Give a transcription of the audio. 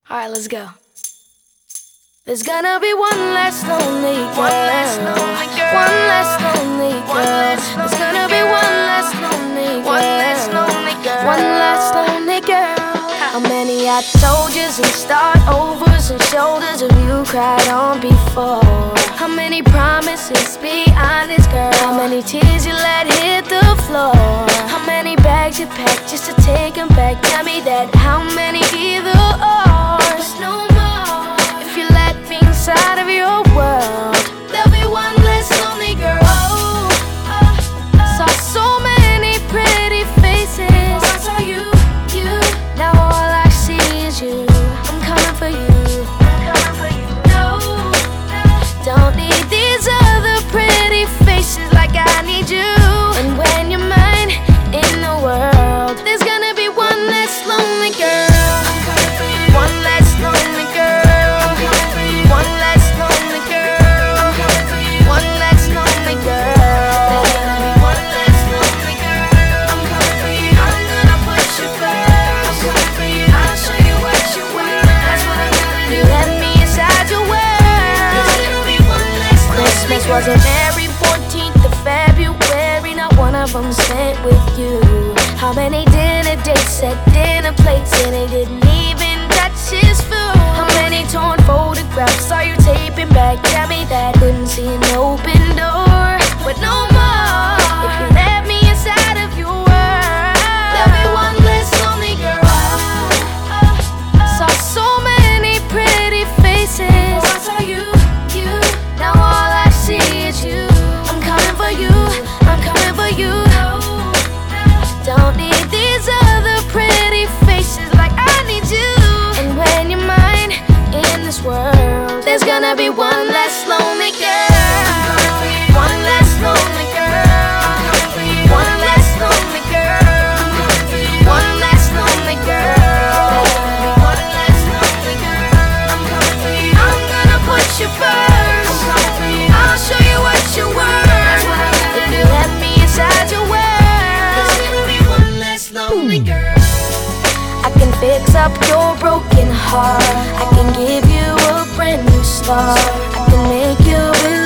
Alright, let's go. There's gonna be one less lonely girl. One less lonely girl. One less lonely girl. There's gonna be one less lonely girl. One less lonely girl. One less lonely girl. How many I told yous and start overs and shoulders have you cried on before? How many promises, be honest girl? How many tears you let hit the floor? How many bags you packed just to take them back? Tell me that. How many either ors? No more. If you let me inside of your world, there'll be one less lonely girl. Saw so many pretty faces. I saw you. Now all I see is you. I'm coming for you. I'm coming for you. No, don't need these other pretty faces like I need you. And when you're mine in the world, there's gonna be one less lonely girl. I'm coming for you. One less lonely girl. I'm coming for you. One less lonely girl. I'm coming for you. One less lonely girl. There's gonna be one less lonely girl. I'm coming for you. I'm gonna put you first. I'm coming for you. I'll show you what you want. That's what I'm gonna do. Let me inside your world. There's gonna be one less lonely girl. Christmas wasn't every 14th of February. Not one of them spent with you. How many dinner dates at dinner plates and they didn't even touch his food? How many torn photographs saw you taping back? Tell me that. Couldn't see an open door, but no more. If you let me inside of your world, there'll be one less lonely girl. Saw so many pretty faces. I saw you. Now all I see is you. I'm coming for you. I'm coming for you. Don't need these other pretty faces like I need you. And when you're mine in this world, there's gonna be one less lonely girl. One less lonely girl. One less lonely girl. One less lonely girl. One less lonely girl. I'm coming for you. I'm gonna put you first. I'll show you what you worth. If you let me inside your world, there's gonna be one less lonely girl. I can fix up your broken heart. I can give you a brand new start. I can make you believe